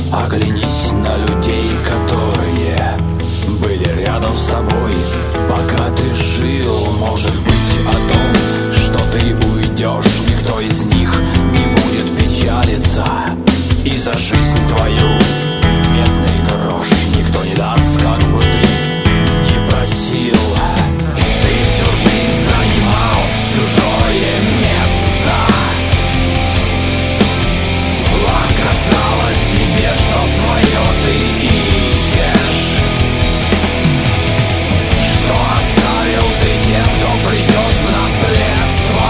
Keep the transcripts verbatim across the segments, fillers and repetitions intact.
Оглянись на людей, которые были рядом с тобой, пока ты жил. Может быть, о том, что ты уйдешь, никто из них не будет печалиться. И за жизнь твою медный грош никто не даст, как бы ты ни просил. Ты всю жизнь занимал чужое место. Оказалось тебе, что свое ты ищешь, что оставил ты тем, кто придет в наследство.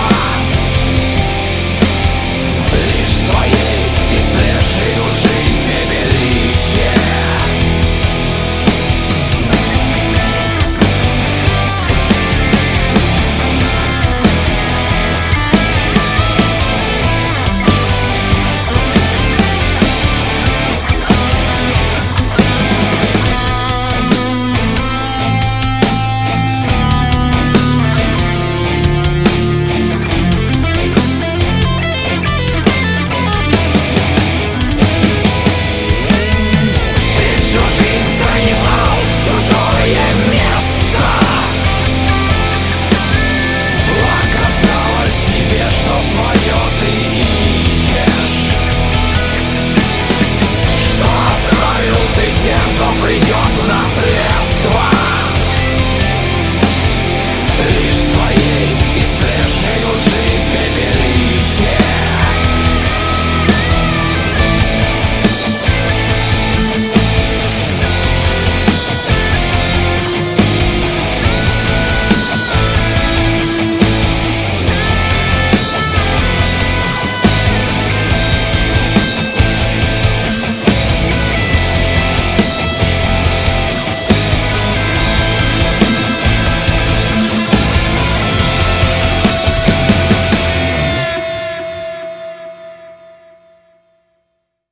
Лишь своей истлевшей души пепелище. Придет в наследство.